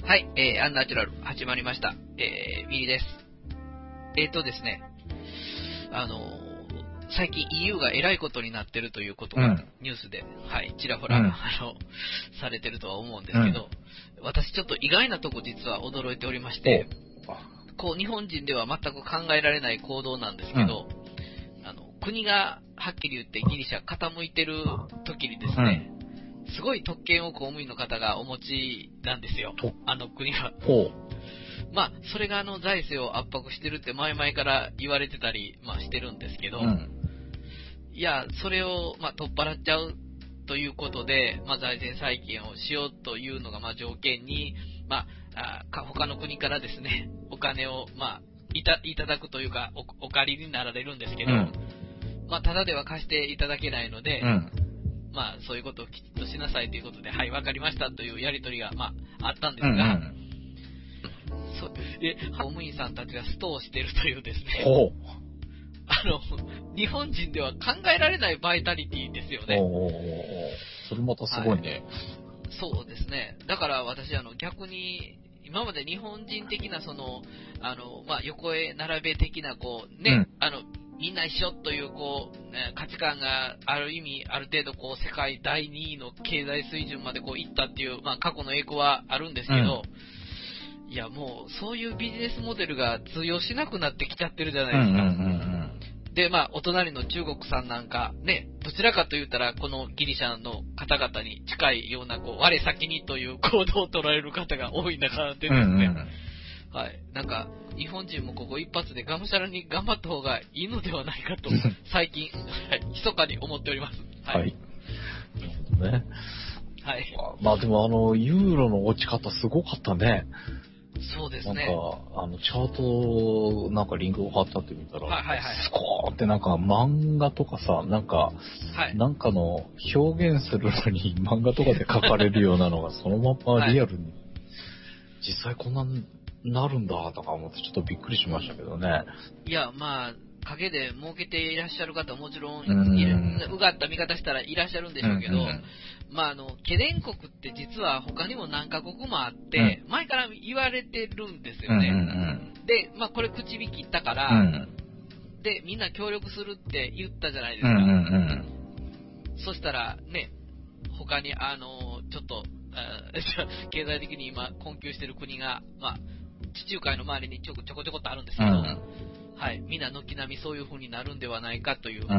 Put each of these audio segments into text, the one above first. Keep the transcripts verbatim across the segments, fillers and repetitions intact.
はい、えー、アンナチュラル始まりました。えー、ミリです。えーとですね、あのー、最近 イーユー が偉いことになってるということがニュースで、うん、はい、ちらほら、うん、あの、されてるとは思うんですけど、うん、私ちょっと意外なとこ実は驚いておりまして、こう、日本人では全く考えられない行動なんですけど、うん、あの、国がはっきり言ってギリシャ傾いてる時にですね、うんすごい特権を公務員の方がお持ちなんですよ。あの国は。まあ、それがあの財政を圧迫してるって前々から言われてたり、まあしてるんですけど、うん、いや、それをまあ取っ払っちゃうということで、まあ財政再建をしようというのがまあ条件に、まあ、あ他の国からですね、お金をまあいた、いただくというかお、お借りになられるんですけど、うん、まあただでは貸していただけないので、うんまあ、そういうことをきちっとしなさいということで、はい、わかりましたというやりとりが、まあ、あったんですが、うんうん、そで、公務員さんたちがストをしているというですね、あの、日本人では考えられないバイタリティですよね。 おそれまたすごいね、はい。 そうですね。だから私、あの、逆に、今まで日本人的な、その、あの、まあ、横へ並べ的な、こう、ね、うん、あの、みんな一緒という、こう、えー、価値観がある意味、ある程度、こう、世界だいにいの経済水準まで、こう、行ったっていう、まあ、過去の栄光はあるんですけど、うん、いや、もう、そういうビジネスモデルが通用しなくなってきちゃってるじゃないですか。うんうんうんうん、で、まあ、お隣の中国さんなんか、ね、どちらかと言ったら、このギリシャの方々に近いような、こう、我先にという行動を取られる方が多い中でですね、うんうんうんはい。なんか、日本人もここ一発でがむしゃらに頑張った方がいいのではないかと、最近、はい、密かに思っております。はい。 はい、なるほどね。 はい。 まあでもあの、ユーロの落ち方すごかったね。 そうですね。 なんか、あの、チャート、なんかリンクを貼ってあってみたら、 はいはいはい。 スコーってなんか漫画とかさ、なんか、はい、なんかの表現するのに漫画とかで書かれるようなのがそのままリアルに、はい、実際こんななるんだとか思ってちょっとびっくりしましたけどね。 いや、まあ、陰で儲けていらっしゃる方もちろん、うがった見方したらいらっしゃるんでしょうけど、うんうん、まあ、あの、ケデン国って実は他にも何カ国もあって、うん、前から言われてるんですよね。うんうんうん、で、まあ、これ口引きったから、うん、で、みんな協力するって言ったじゃないですか。うんうんうん、そしたら、ね、他に、あの、ちょっと、経済的に今困窮してる国が、まあ、地中海の周りにちょこちょこちょこっとあるんですけど、うん、はい、みんな軒並みそういう風になるんではないかという、うん、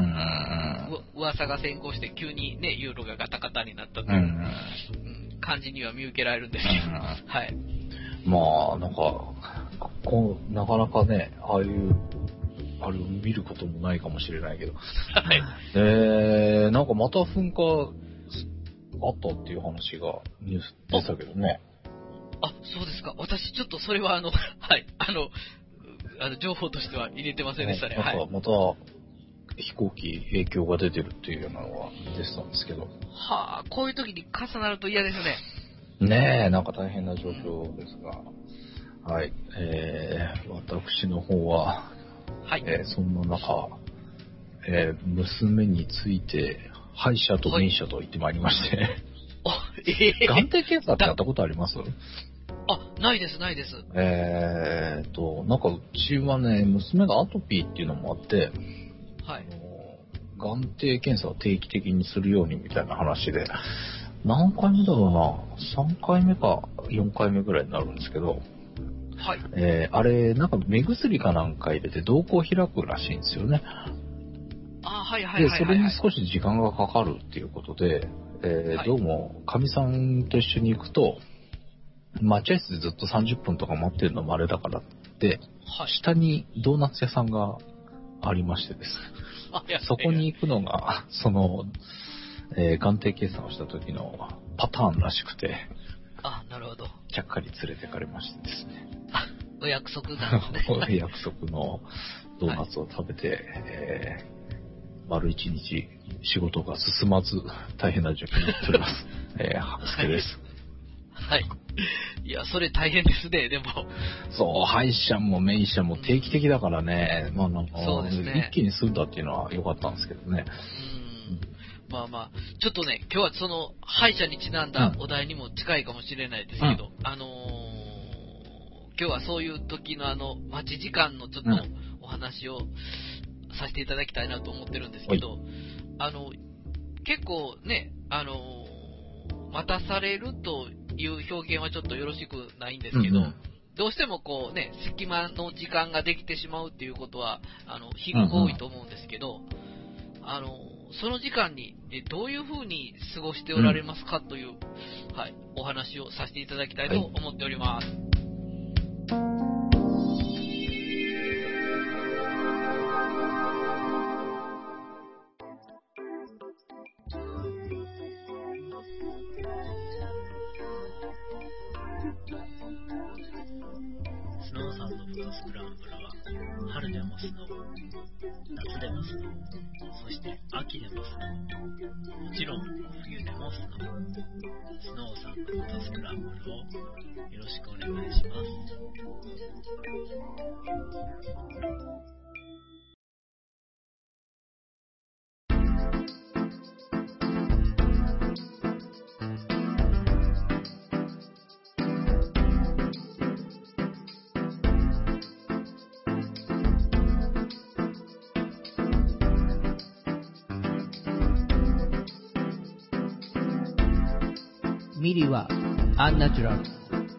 う噂が先行して急にね、ユーロがガタガタになったという、うん、感じには見受けられるんですけど、うん、はい。 まあ、なんか、こうなかなかね、ああいう、あれを見ることもないかもしれないけど、はい。えー、なんかまた噴火あったっていう話がニュース出たけどね。 あ、そうですか。私ちょっとそれはあの、はい、あの、あの情報としては入れてませんでしたね。 なんかまた飛行機影響が出てるっていうようなのが出てたんですけど。 はあ、こういう時に重なると嫌ですね。 ねえ、なんか大変な状況ですが。はい、えー、私の方は、はい、えー、そんな中、えー、娘について、歯医者と名医者と言ってまいりまして。はいえー、眼底検査ってやったことあります？ あ、ないです、ないです。 えーと、なんかうちはね、娘がアトピーっていうのもあって、はい。眼底検査を定期的にするようにみたいな話で、何回目だろうな、さんかいめかよんかいめぐらいになるんですけど、はい。えー、あれ、なんか目薬かなんか入れて瞳孔を開くらしいんですよね。 あ、はいはいはい、はい。 で、それに少し時間がかかるっていうことで、えーはい、どうも、かみさんと一緒に行くと、待合室でずっとさんじゅっぷんとか待ってるのもあれだからって、はい、下にドーナツ屋さんがありましてです。あいやそこに行くのが、その、えー、眼底検査をした時のパターンらしくて、 あ、なるほど。 ちゃっかり連れてかれましてですね。 あ、お約束なんですね。 お約束のドーナツを食べて、はいえー、丸一日仕事が進まず大変な状況になっております。えー、ハスケです。 はい。いや、それ大変ですね、でも。 そう、歯医者も名医者も定期的だからね、うん、まあなんか、そうですね、一気に済んだっていうのは良かったんですけどね。 うん。まあまあ、ちょっとね、今日はその歯医者にちなんだお題にも近いかもしれないですけど、うん、あのー、 今日はそういう時のあの、待ち時間のちょっとお話をさせていただきたいなと思ってるんですけど、あの、結構ね、あの、待たされるという表現はちょっとよろしくないんですけど、うんうん、どうしてもこうね、隙間の時間ができてしまうっていうことは、あの、非常に多いと思うんですけど、うんうん、あの、その時間にどういうふうに過ごしておられますかという、うん、はい、お話をさせていただきたいと思っております。はい、 スノーさんのフットスクランブルは春でもスノー、夏でもスノー、そして秋でもスノー、もちろん冬でもスノー。スノーさんのフットスクランブルをよろしくお願いします。 ミリはアンナチュラル。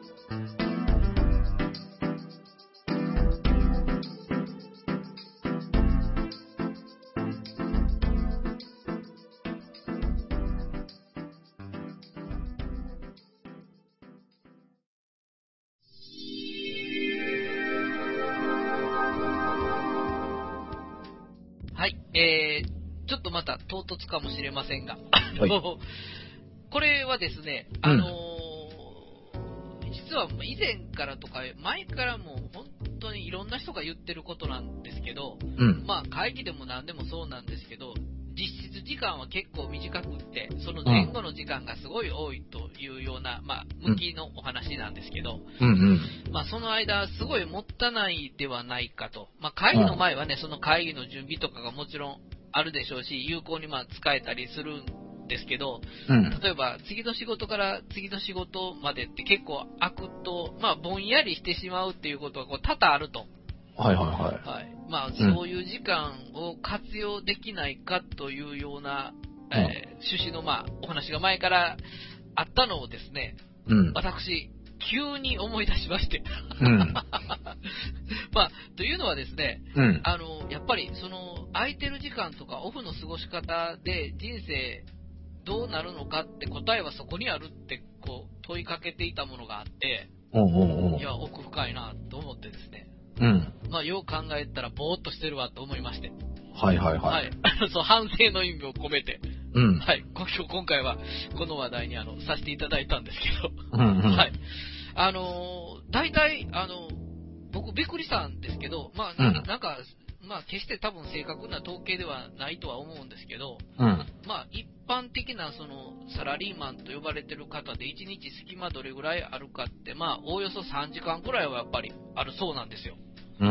はい、えー、ちょっとまた唐突かもしれませんが、はい、これはですね、あのーうん、実は以前からとか前からも本当にいろんな人が言ってることなんですけど、うん、まあ会議でも何でもそうなんですけど、実質時間は結構短くって、その前後の時間がすごい多いというような、まあ向きのお話なんですけど、うんうん、まあその間すごいもったいないではないかと、まあ会議の前はね、その会議の準備とかがもちろんあるでしょうし、有効にまあ使えたりするんですけど、うん、例えば次の仕事から次の仕事までって結構空くと、まあ、ぼんやりしてしまうっていうことがこう多々あると。 はいはいはい。 はい。まあ、そういう時間を活用できないかというような、うん、えー、趣旨のまあ、お話が前からあったのをですね、うん、私、急に思い出しまして。うん、まあ、というのはですね、うん、あの、やっぱりその、空いてる時間とかオフの過ごし方で人生、どうなるのかって答えはそこにあるってこう問いかけていたものがあって、おうおうおう、いや奥深いなと思ってですね、うん、まあよう考えたらぼーっとしてるわと思いまして、 はいはいはい、はい、 そう反省の意味を込めて、うん、はい、今日今回はこの話題にあのさせていただいたんですけど、うんうん、はい、ああのー、大体、あのー、僕びっくりしたんですけど、まあ、うん、なんか、まあ、決して多分正確な統計ではないとは思うんですけど、うん、まあ、一般的なそのサラリーマンと呼ばれてる方でいちにち隙間どれぐらいあるかって、まあ、おおよそさんじかんくらいはやっぱりあるそうなんですよ。 うん。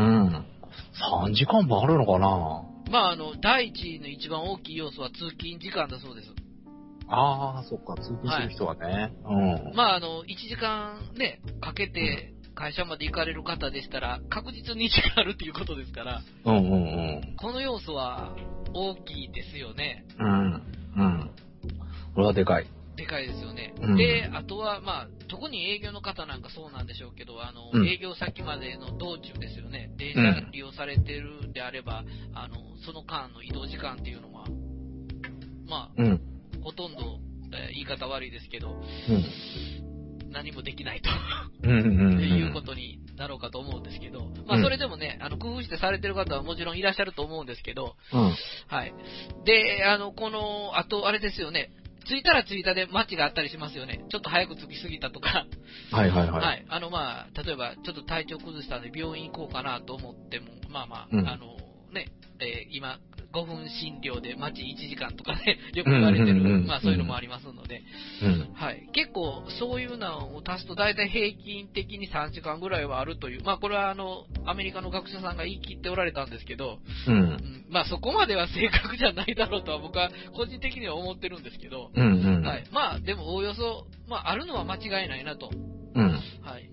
さんじかんもあるのかな。 まあ、あの、第一の一番大きい要素は通勤時間だそうです。 ああ、そっか、通勤する人はね。はい、 うん。まあ、あの、いちじかんね、かけて会社まで行かれる方でしたら、確実に時間あるっていうことですから、うんうんうん。この要素は大きいですよね。 うん。うん。これはでかい。 でかいですよね。うん、で、あとは、まあ、特に営業の方なんかそうなんでしょうけど、あの、うん、営業先までの道中ですよね。電車利用されてるんであれば、うん、あの、その間の移動時間っていうのは、まあ、うん、ほとんど、えー、言い方悪いですけど、うん、何もできないということになろうかと思うんですけど、まあ、それでもね、あの、工夫してされてる方はもちろんいらっしゃると思うんですけど、うん、はい。で、あの、この、あと、あれですよね、着いたら着いたで街があったりしますよね。ちょっと早く着きすぎたとか。 はいはいはい。 はい。あのまあ、例えばちょっと体調崩したんで病院行こうかなと思っても、まあまあ、うん、あのね、えー、今、ごふん診療で待ちいちじかんとかね、よく言われてる、まあそういうのもありますので、うん、はい。結構そういうのを足すと大体平均的にさんじかんぐらいはあるという、まあこれはあの、アメリカの学者さんが言い切っておられたんですけど、うんうん、まあそこまでは正確じゃないだろうとは僕は個人的には思ってるんですけど、うんうん、はい。まあでもおおよそ、まああるのは間違いないなと、うん、はい。い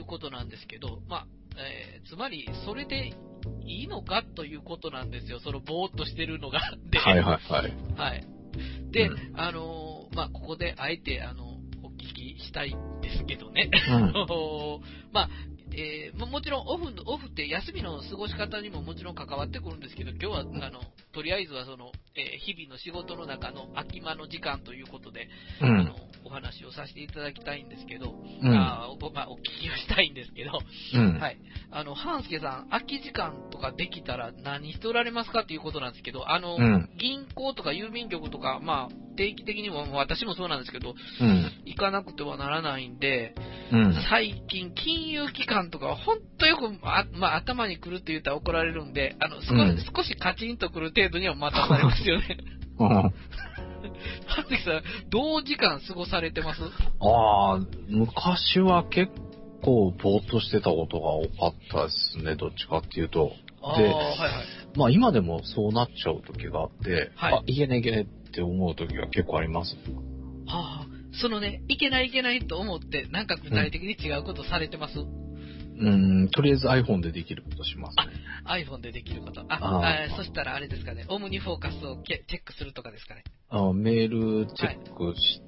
いうことなんですけど、まあ、えー、つまり、それでいいのかということなんですよ。そのぼーっとしてるのが。で、 はいはいはい。 はい。で、うん、あの、まあ、ここであえて、あの、お聞きしたいんですけどね。うん、まあ、えー、もちろんオフ、オフって休みの過ごし方にももちろん関わってくるんですけど、今日は、あの、とりあえずはその、えー、日々の仕事の中の空き間の時間ということで、うん、あの、お話をさせていただきたいんですけど、うん、あお、まあ、お聞きをしたいんですけど、うん、はい。あの、半助さん、空き時間とかできたら何しておられますかっていうことなんですけど、あの、うん、銀行とか郵便局とか、まあ、定期的にも、私もそうなんですけど、うん、行かなくてはならないんで、うん、最近、金融機関とかは本当よく、あまあ、頭に来るって言ったら怒られるんで、あの、少、うん、少しカチンと来る程度には待たされますよね。うん。はずきさん、どう時間過ごされてます？ ああ、昔は結構ぼーっとしてたことが多かったですね、どっちかっていうと。で、はいはい、まあ今でもそうなっちゃう時があって、はい、あ、いけねいけねって思う時が結構あります。 はあ、そのね、いけないいけないと思って、なんか具体的に違うことされてます？うんうーん、とりあえず iPhone でできることしますね。 あ、iPhone でできること。あ、ああそしたらあれですかね、オムニフォーカスをチェックするとかですかね。 あメールチェックして、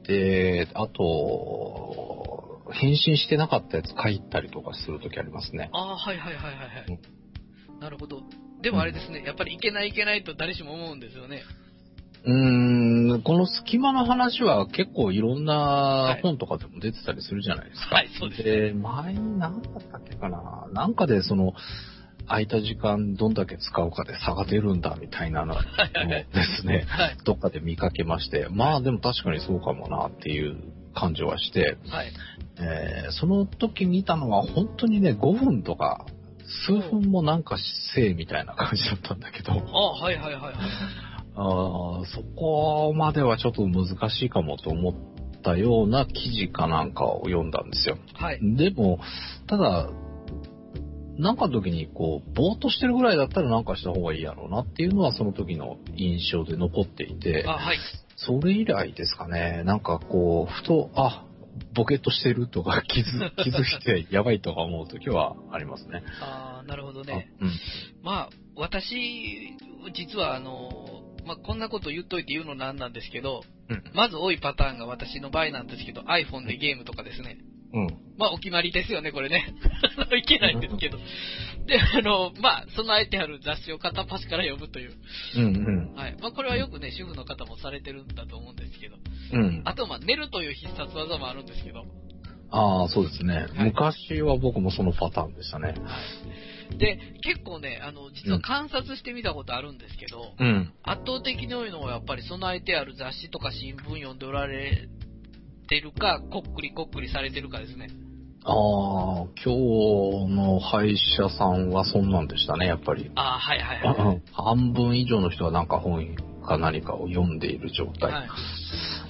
はい、あと、返信してなかったやつ書いたりとかするときありますね。 ああ、はいはいはいはい、はい、うん。なるほど。でもあれですね、やっぱりいけないいけないと誰しも思うんですよね。 うーん、この隙間の話は結構いろんな本とかでも出てたりするじゃないですか。 はい、はい、そうです。 で、前に何だったっけかな。なんかでその、空いた時間どんだけ使うかで差が出るんだみたいなのですね。はい、どっかで見かけまして、まあでも確かにそうかもなっていう感じはして、はい、えー、その時見たのは本当にね、ごふんとか数分もなんかせえみたいな感じだったんだけど。あ、 はいはいはいはい。 あそこまではちょっと難しいかもと思ったような記事かなんかを読んだんですよ。はい。でも、ただ、なんかの時にこう、ぼーっとしてるぐらいだったらなんかした方がいいやろうなっていうのはその時の印象で残っていて、 あ、はい。 それ以来ですかね、なんかこう、ふと、あ、ボケっとしてるとか気づ、気づいてやばいとか思う時はありますね。 ああ、なるほどね。うん、まあ、私、実はあの、まあ、こんなこと言っといて言うのなんなんですけど、うん、まず多いパターンが私の場合なんですけど、iPhone でゲームとかですね。うん。まあ、お決まりですよね、これね。いけないんですけど。で、あの、まあ、備えてある雑誌を片っ端から読むという。うんうん。はい。まあ、これはよくね、主婦の方もされてるんだと思うんですけど。うん。あと、まあ、寝るという必殺技もあるんですけど。 ああ、そうですね。はい、昔は僕もそのパターンでしたね。はい。 で、結構ね、あの、実は観察してみたことあるんですけど、うん、圧倒的に多いのはやっぱり備えてある雑誌とか新聞読んでおられてるか、こっくりこっくりされてるかですね。 ああ、今日の歯医者さんはそんなんでしたね、やっぱり。 ああ、はいはいはい。 半分以上の人はなんか本か何かを読んでいる状態。はい、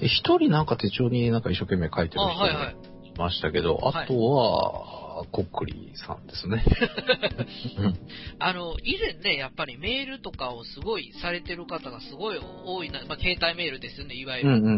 一人なんか手帳になんか一生懸命書いてる人がいましたけど、あ、はいはい、あとは、こっくりさんですね。 あの、以前ね、やっぱりメールとかをすごいされてる方がすごい多いな、まあ、携帯メールですよね、いわゆる。うんうんうんうん、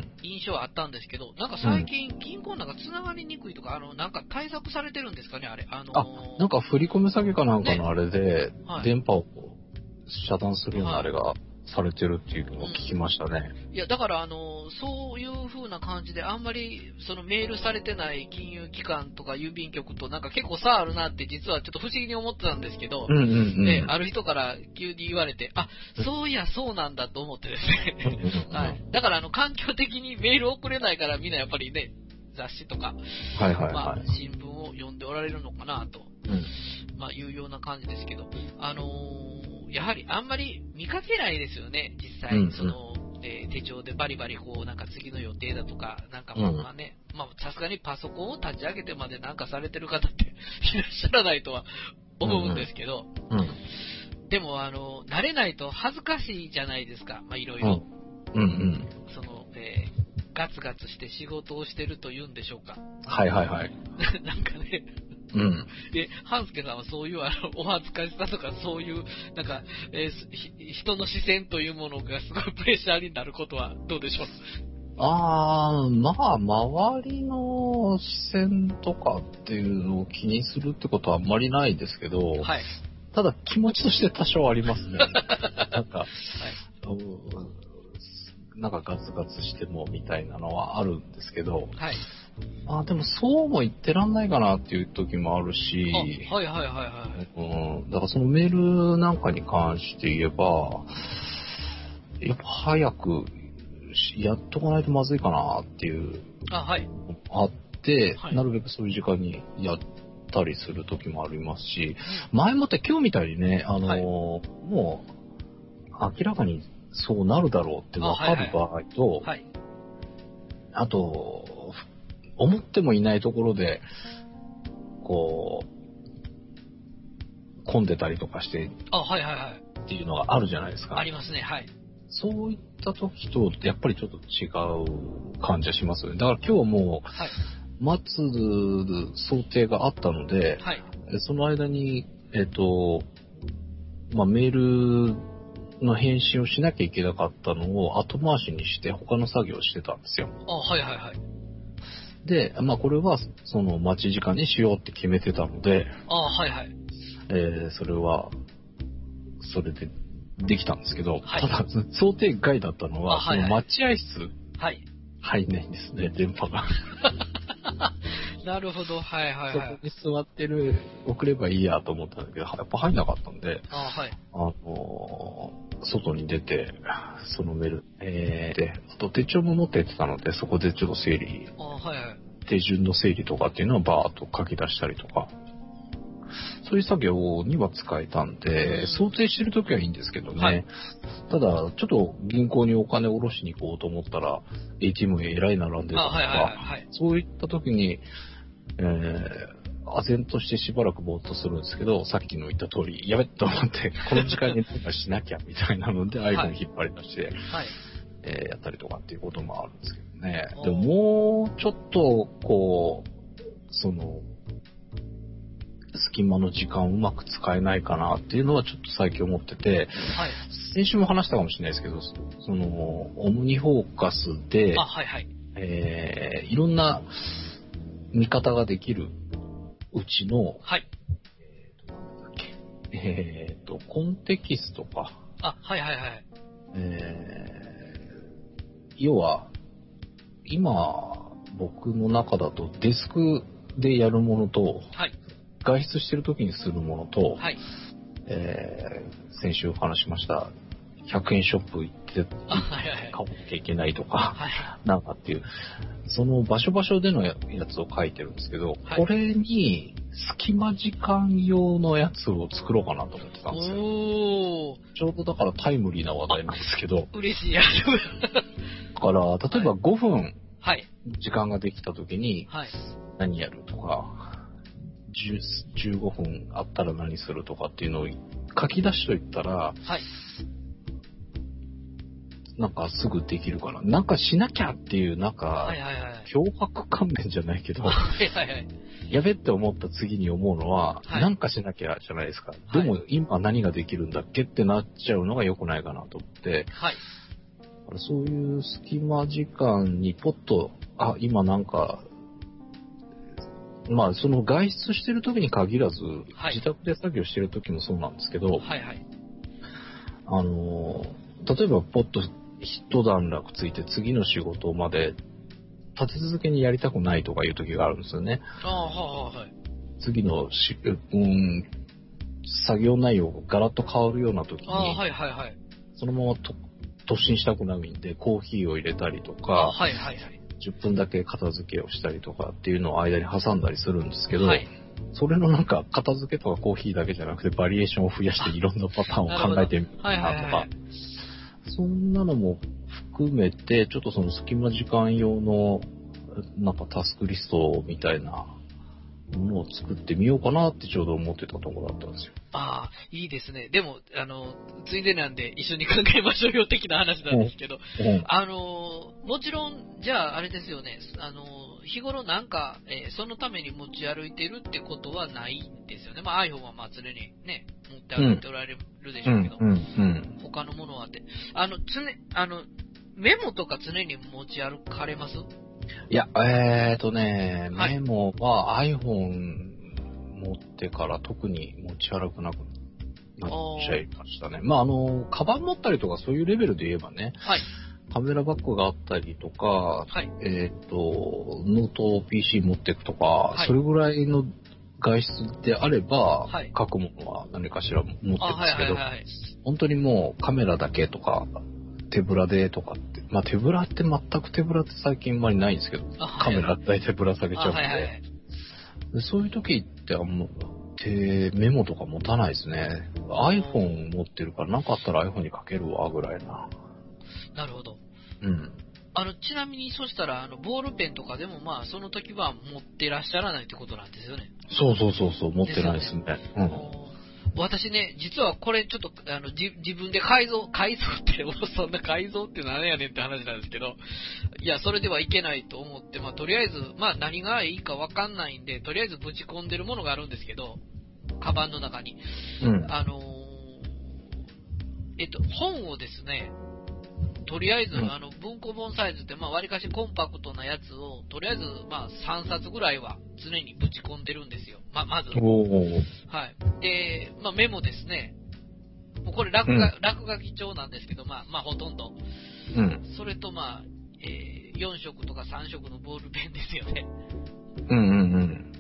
印象はあったんですけど、なんか最近、銀行なんか繋がりにくいとか、あの、なんか対策されてるんですかね、あれ。あのー、 あ、なんか振り込み詐欺かなんかのあれで、ね、はい、電波を遮断するようなあれが、はい、されてるっていうのを聞きましたね。 うん、いや、だから、あの、そういう風な感じで、あんまり、そのメールされてない金融機関とか郵便局となんか結構差あるなって実はちょっと不思議に思ってたんですけど、うんうんうん、で、ある人から急に言われて、あ、そういや、そうなんだと思ってですね。はい。だから、あの、環境的にメール送れないからみんなやっぱりね、雑誌とか、はいはいはい、まあ、新聞を読んでおられるのかなと、うん、まあ、いうような感じですけど、あのー、やはりあんまり見かけないですよね、実際、うんうん、その、えー、手帳でバリバリこう、なんか次の予定だとか、なんかまあね、うん、まあさすがにパソコンを立ち上げてまでなんかされてる方っていらっしゃらないとは思うんですけど、うんうん、でもあの、慣れないと恥ずかしいじゃないですか、まあいろいろ。うんうん、その、えー、ガツガツして仕事をしてると言うんでしょうか。 はいはいはい。 なんかね、うん。で、半助さんはそういうあのお恥ずかしさとかそういう、なんか、えー、人の視線というものがすごいプレッシャーになることはどうでしょう？ ああ、まあ、周りの視線とかっていうのを気にするってことはあんまりないですけど、 はい。 ただ気持ちとして多少ありますね。なんか、 はい。 なんかガツガツしてもみたいなのはあるんですけど、 はい。 まあでもそうも言ってらんないかなっていう時もあるし、 あ、はいはいはいはい。 うん、だからそのメールなんかに関して言えば、やっぱ早くやっとかないとまずいかなっていう、 あ、はい。 あって、 はい、 なるべくそういう時間にやったりする時もありますし、前もって今日みたいにね、あの、はい、もう明らかにそうなるだろうって分かる場合と、はいはい、あと、思ってもいないところで、こう、混んでたりとかして、 あ、はいはいはい。 っていうのがあるじゃないですか。 ありますね、はい。 そういった時と、やっぱりちょっと違う感じはしますよね。だから今日も、はい、待つ想定があったので、はい、その間に、えっと、まあ、メールの返信をしなきゃいけなかったのを後回しにして他の作業をしてたんですよ。 あ、はいはいはい。 で、まあこれはその待ち時間にしようって決めてたので、 あ、はいはい。 えー、それは、それでできたんですけど、 はい、 ただ想定外だったのは、 はいはい、 その待合室、 はい、 入んないんですね、電波が。 なるほど、はいはいはい。 そこに座ってる、送ればいいやと思ったんだけど、やっぱ入んなかったんで、 あ、はい、 あのー、外に出て、そのメール、えー、で、あと手帳も持ってってたので、そこでちょっと整理、 あ、はいはい、 手順の整理とかっていうのをバーっと書き出したりとか、そういう作業には使えたんで、想定してるときはいいんですけどね。はい、ただ、ちょっと銀行にお金を下ろしに行こうと思ったら、エーティーエム にえらい並んでたとか、はいはいはいはい、そういったときに、えー、唖然としてしばらくぼーっとするんですけど、さっきの言った通り、やべっと思って、この時間に何かしなきゃみたいなので、アイコン引っ張り出して、はい、えー、やったりとかっていうこともあるんですけどね。でも、もうちょっと、こう、その、隙間の時間をうまく使えないかなっていうのはちょっと最近思ってて、はい、先週も話したかもしれないですけど、その、オムニフォーカスで、 あ、はいはい、 えー、いろんな見方ができるうちの、 はい、 えーと、なんだっけ、えーと、コンテキストか。 あ、はいはいはい。 えー、要は、今、僕の中だとデスクでやるものと、はい、外出してる時にするものと、はい、えー、先週お話しましたひゃくえんショップ行って買わなきゃいけないとか、はい、なんかっていうその場所場所でのやつを書いてるんですけど、はい、これに隙間時間用のやつを作ろうかなと思ってたんですよ。 おちょうどだからタイムリーな話題なんですけど、 嬉しいやだから例えばごふん時間ができた時に何やるとか、じゅうごふんあったら何するとかっていうのを書き出しといたら、はい、なんかすぐできるかな。なんかしなきゃっていう、なんか、はいはいはい、脅迫観念じゃないけど、はいはいはい、やべって思った次に思うのは、はい、なんかしなきゃじゃないですか。でも今何ができるんだっけってなっちゃうのが良くないかなと思って、はい、そういう隙間時間にポッと、あ、今なんか、まあ、その外出してる時に限らず、はい、自宅で作業してる時もそうなんですけど、はいはい、あの、例えばポッと一段落ついて次の仕事まで立て続けにやりたくないとかいう時があるんですよね。 ああ、はいはい。 次のし、うん、作業内容がガラッと変わるような時に、 ああ、はいはいはい。 そのままと突進したくないんで、コーヒーを入れたりとか、 ああ、はいはいはい。 じゅっぷんだけ片付けをしたりとかっていうのを間に挟んだりするんですけど、はい、それのなんか片付けとかコーヒーだけじゃなくてバリエーションを増やしていろんなパターンを考えてみるなとか、はいはいはい、そんなのも含めてちょっとその隙間時間用のなんかタスクリストみたいなものを作ってみようかなってちょうど思ってたところだったんですよ。 ああ、いいですね。でも、あの、ついでなんで一緒に考えましょうよ的な話なんですけど、うんうん、あの、もちろん、じゃああれですよね、あの、日頃なんか、えー、そのために持ち歩いてるってことはないんですよね。まあ iPhone はまあ常にね、持って歩いておられるでしょうけど、うんうんうん、他のものはって。あの、常、あの、 メモとか常に持ち歩かれます？ いや、えーとね、 はい、 メモは iPhone 持ってから特に持ち歩かなくなっちゃいましたね。まあ、あの、カバン持ったりとかそういうレベルで言えばね、 はい、 カメラバッグがあったりとか、 はい、 えっと、ノート ピーシー 持っていくとか、 はい、 それぐらいの外出であれば、 はい、 書くものは何かしら持ってるんですけど、 はいはいはいはい、 本当にもうカメラだけとか、手ぶらでとかって、まあ手ぶらって全く手ぶらって最近あんまりないんですけど、カメラ大体ぶら下げちゃうんで、 はいはいはい、 でそういう時ってあんま手メモとか持たないですね。iPhone 持ってるから何かあったら iPhone に書けるわぐらいな。 なるほど。 うん。 あの、ちなみにそしたら、あの、ボールペンとかでもまあ、その時は持ってらっしゃらないってことなんですよね。 そうそうそうそう、持ってないですね。 ですよね。うん、私ね、実はこれちょっと、あの、じ自分で改造、改造って、そんな改造って何やねんって話なんですけど、いや、それではいけないと思って、まあ、とりあえず、まあ、何がいいかわかんないんで、とりあえずぶち込んでるものがあるんですけど、カバンの中に。 うん。 あのー、えっと、本をですね、とりあえず、 うん、 あの、文庫本サイズって、まあ、割かしコンパクトなやつを、とりあえず、まあ、さんさつぐらいは常にぶち込んでるんですよ。ま、まず。 おー。 はい。で、まあ、メモですね。もうこれ落書、うん、落書き帳なんですけど、まあ、まあ、ほとんど。 うん。 それと、まあ、えー、よん色とかさん色のボールペンですよね。 うんうんうん。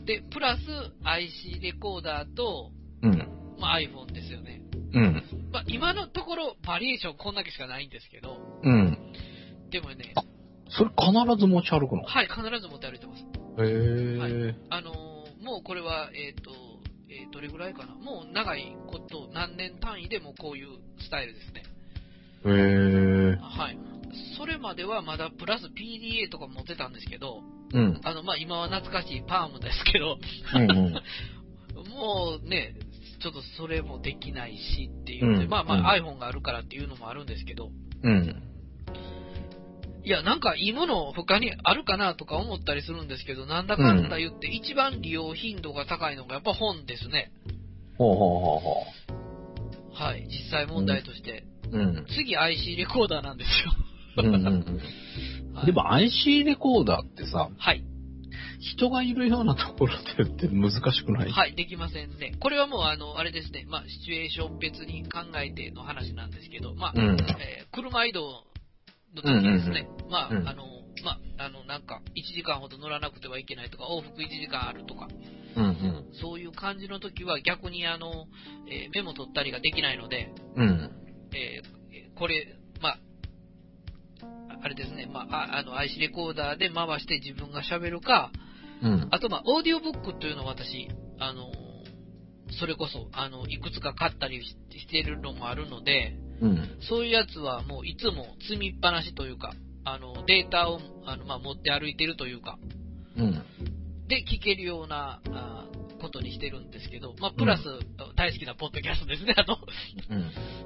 で、プラス アイシー レコーダーと、 うん。 まあ、iPhone ですよね。 うん。 まあ、今のところバリエーションこんだけしかないんですけど、 うん。 でもね、 それ必ず持ち歩くの？ はい、必ず持って歩いてます。 へー。 はい、あのー、もうこれは、えっと、えー、どれぐらいかな、もう長いこと、何年単位でもこういうスタイルですね。 へー。 はい。それまではまだプラス ピーディーエー とか持ってたんですけど、 うん。 あの、まあ、今は懐かしいパームですけど、 うんうん、 もうね、ちょっとそれもできないしっていうので、うん、まあまあ、うん、iPhone があるからっていうのもあるんですけど、 うん。 いや、なんかいいもの他にあるかなとか思ったりするんですけど、なんだかんだ言って一番利用頻度が高いのがやっぱ本ですね。 ほうほうほうほう。はい、実際問題として。 うん。 次 アイシー レコーダーなんですよ。 うんうんうんはい、でも アイシー レコーダーってさ、 はい。 人がいるようなところでって難しくない？ はい、できませんね。これはもうあの、あれですね、まあ、シチュエーション別に考えての話なんですけど、まあ、うん、えー、車移動の時ですね、うんうんうん、まあ、うん、あの、まあ、あの、なんか、いちじかんほど乗らなくてはいけないとか、往復いちじかんあるとか、 うんうん、 そういう感じの時は逆にあの、えー、メモ取ったりができないので、 うん、 えー、これ、まあ、あれですね、まあ、あの、アイシー レコーダーで回して自分が喋るか、うん、あと、まあ、オーディオブックというのを私、あの、それこそ、あの、いくつか買ったりしているのもあるので、うん、そういうやつはもういつも積みっぱなしというか、あの、データを、あの、まあ、持って歩いているというか、うん、で、聞けるような、あことにしてるんですけど、まあ、プラス、うん、大好きなポッドキャストですね、あと。うん、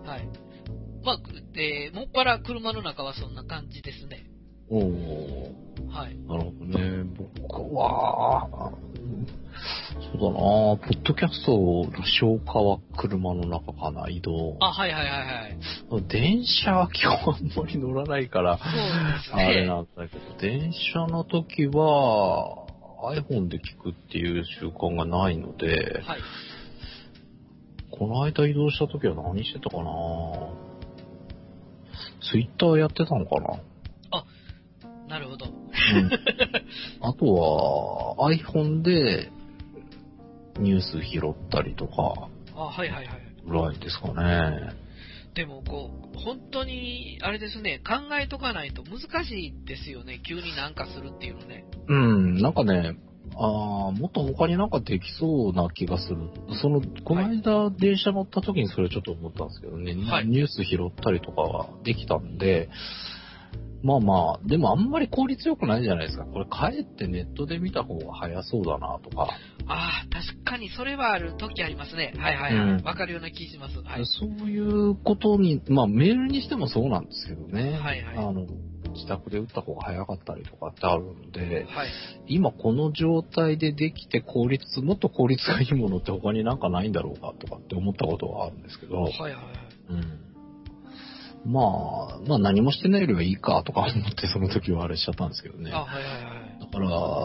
はい。まあ、で、もっぱら車の中はそんな感じですね。 おー。 はい。 なるほどね。僕は、そうだなポッドキャストの消化は車の中かな、移動。 あ、はいはいはいはい。 電車は基本あんまり乗らないから、 そうですね。 あれなんだけど、電車の時は iPhone で聞くっていう習慣がないので、はい。この間移動した時は何してたかなツイッターやってたのかなあ、なるほど。うん、 あとは iPhone でニュース拾ったりとか。 あ、はいはいはい。 ぐらいですかね。 でもこう、本当に、あれですね、考えとかないと難しいですよね。急になんかするっていうのね。 うん、なんかね、あもっと他になんかできそうな気がする。その、この間電車乗った時にそれちょっと思ったんですけどね、はい、ニュース拾ったりとかはできたんで、まあまあ、でもあんまり効率良くないじゃないですか。これかえってネットで見た方が早そうだなとか。 ああ、確かにそれはある時ありますね。はいはいはい。わ、うん、かるような気します。はい。 そういうことに、まあメールにしてもそうなんですけどね。 はいはい。 あの、自宅で打った方が早かったりとかってあるんで、 はい、 今この状態でできて効率、もっと効率がいいものって他になんかないんだろうかとかって思ったことはあるんですけど、 はいはいはい。 うん。 まあ、まあ何もしてないよりはいいかとか思ってその時はあれしちゃったんですけどね。 あ、はいはいはい。 だから、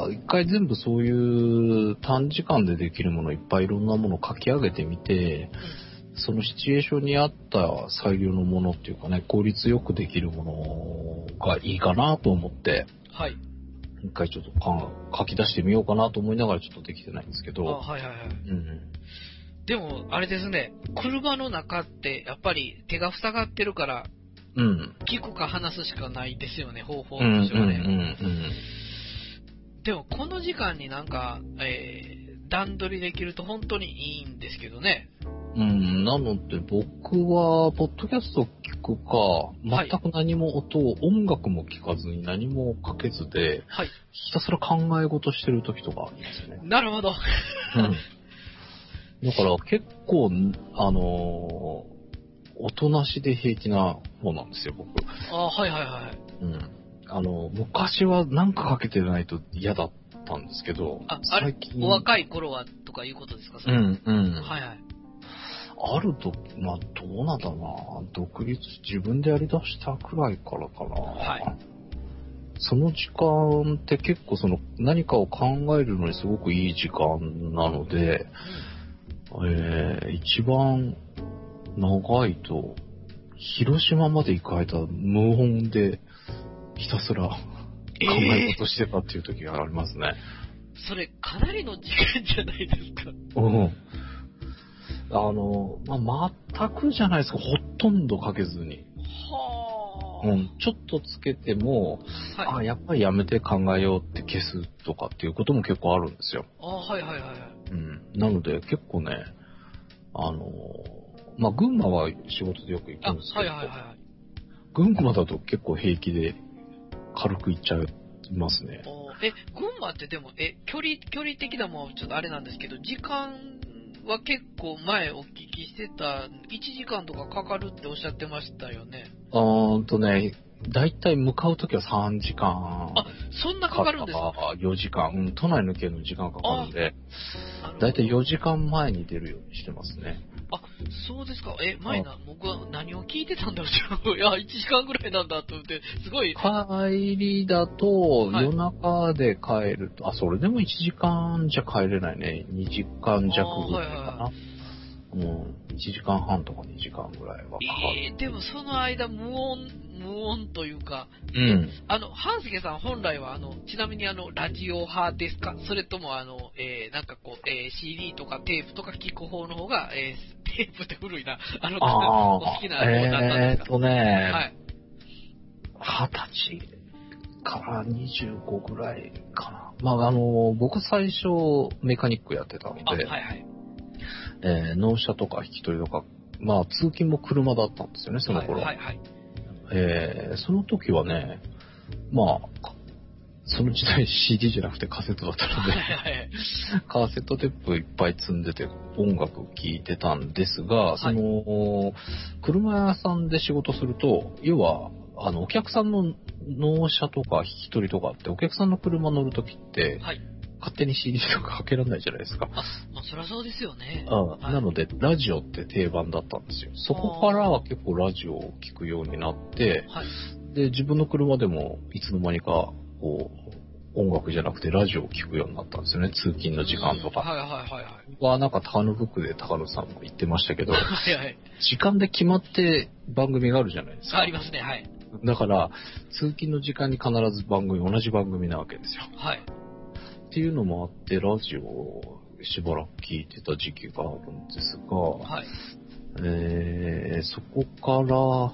一回全部そういう短時間でできるものいっぱいいろんなものを書き上げてみて、うん、そのシチュエーションに合った最良のものっていうかね、効率よくできるものがいいかなと思って、 はい。 一回ちょっと書き出してみようかなと思いながらちょっとできてないんですけど。 あ、はいはいはい。 うん。 でも、あれですね、車の中ってやっぱり手が塞がってるから、 うん。 聞くか話すしかないですよね、方法としてはね。 うんうんうんうん、 でも、この時間になんか、えー、段取りできると本当にいいんですけどね。 うん、なので僕は、ポッドキャストを聞くか、全く何も音を、はい、音楽も聞かずに何もかけずで、はい、ひたすら考え事してる時とかありますね。 なるほど。 うんだから結構、あのー、音なしで平気な方なんですよ、僕。 あはいはいはい。 うん。あの、昔はなんかかけてないと嫌だったんですけど、 あ、最近。あれ、お若い頃はとかいうことですか、それ。 うんうん。 はいはい。 あると、まあ、どうなんだろうな。独立、自分でやり出したくらいからかな。はい。その時間って結構その何かを考えるのにすごくいい時間なので、うんえー、一番長いと、広島まで行く間、無音でひたすら考え事してたっていう時がありますね。 えー、それ、かなりの時間じゃないですか。 うん。あの、まあ、全くじゃないですか、ほとんどかけずに。 はあ。うん、ちょっとつけても、はい、あ、やっぱりやめて考えようって消すとかっていうことも結構あるんですよ。 あはいはいはいはい。 うん。なので結構ね、あの、まあ、群馬は仕事でよく行くんですけど、はいはいはい、群馬だと結構平気で軽く行っちゃいますね。 え、群馬ってでも、え、距離、距離的なもんちょっとあれなんですけど、時間は結構前お聞きしてた、いちじかんとかかかるっておっしゃってましたよね。 あーとね、だいたい向かうときはさんじかん。 あ、そんなかかるんですか？ よじかん。うん、都内の系の時間かかるんで、だいたいよじかんまえに出るようにしてますね。 あ、そうですか。え、前な、僕は何を聞いてたんだろう。いや、いちじかんぐらいなんだと思って、すごい。 帰りだと、夜中で帰ると、はい、あ、それでもいちじかんじゃ帰れないね。にじかん弱ぐらいかな。はいはいはいうん、いちじかんはんとかにじかんぐらいはかかる。 えー、でもその間無音、無音というか、 うん。 あの、半助さん本来はあの、ちなみにあの、ラジオ派ですか？それともあの、えー、なんかこう、えー、シーディー とかテープとか聞く方の方が、えー、テープって古いな。あの、 あお好きな方だったんですか？ えーとね、 はい。 はたちからにじゅうごぐらいかな。まあ、あの、僕最初メカニックやってたので、 はいはい。 えー、納車とか引き取りとか、まあ通勤も車だったんですよね、その頃。 はいはいはい。 えー、その時はね、まあ、その時代 シーディー じゃなくてカセットだったので、カセットテープいっぱい積んでて音楽聴いてたんですが、はい、その、車屋さんで仕事すると、要は、あの、お客さんの納車とか引き取りとかって、お客さんの車乗る時って、はい勝手に シーディー とかかけられないじゃないですか。 あ、まあ、そりゃそうですよね。 ああはい、なので、ラジオって定番だったんですよ。そこからは結構ラジオを聞くようになって、はい、で、自分の車でもいつの間にか、こう、音楽じゃなくてラジオを聞くようになったんですよね。通勤の時間とか。 はいはいはいはい。 は、なんか高野ブックで高野さんも言ってましたけど、 はいはい。 時間で決まって番組があるじゃないですか。 ありますね、はい。 だから、通勤の時間に必ず番組、同じ番組なわけですよ。 はい。 っていうのもあって、ラジオをしばらく聞いてた時期があるんですが、 はい。 えー、そこから、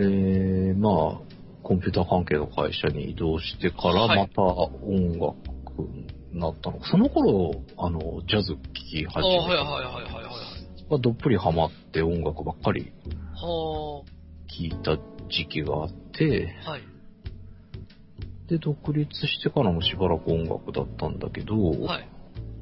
えー、まあ、コンピューター関係の会社に移動してからまた音楽になったの。はい、その頃、あの、ジャズ聴き始めて、はいはいはいはいはい。どっぷりハマって音楽ばっかり聴いた時期があって、はい。で、独立してからもしばらく音楽だったんだけど、はい。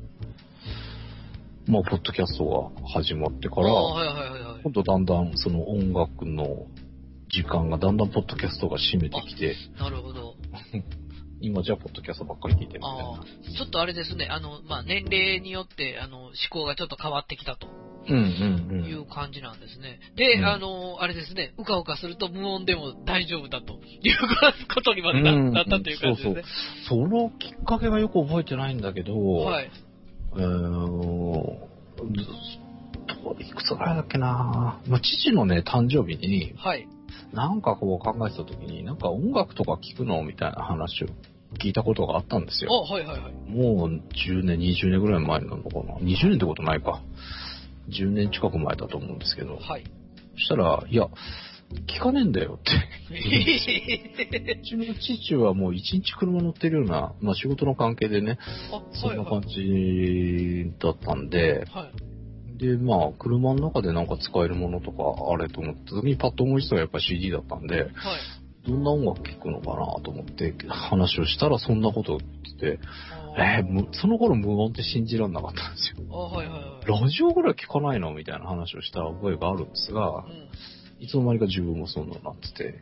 まあ、ポッドキャストが始まってから、はいはいはいはい、今度だんだんその音楽の時間がだんだんポッドキャストが占めてきて、 なるほど。 今じゃあポッドキャストばっかり聞いてるみたいな。 あちょっとあれですね、あの、まあ、年齢によって、あの、思考がちょっと変わってきたと。 うんうんうん。 いう感じなんですね。で、 うん、 あの、あれですね、うかうかすると無音でも大丈夫だということにまで な,、 うん、 なったという感じですね。 そうそう。そのきっかけがよく覚えてないんだけど、 はい。 えー、いくつぐらいだっけな、まあ、父のね、誕生日に、 はい。 なんかこう考えてた時に、なんか音楽とか聴くのみたいな話を聞いたことがあったんですよ。 あ、はいはいはい。 もうじゅうねん、にじゅうねんぐらい前なのかな。にじゅうねんってことないか。じゅうねん近く前だと思うんですけど。 はい。 そしたら、いや、聞かねえんだよってうちの父はもう一日車乗ってるような、まあ仕事の関係でね、そんな感じだったんで、はい、で、まあ車の中でなんか使えるものとかあれと思った時にパッと思いついたらやっぱ シーディー だったんで、はい、どんな音楽聴くのかなと思って話をしたらそんなことを言ってて、えー、その頃無音って信じられなかったんですよ。あ、はいはいはい、ラジオぐらい聞かないのみたいな話をした覚えがあるんですが、うん、いつの間にか自分もそんなになってて、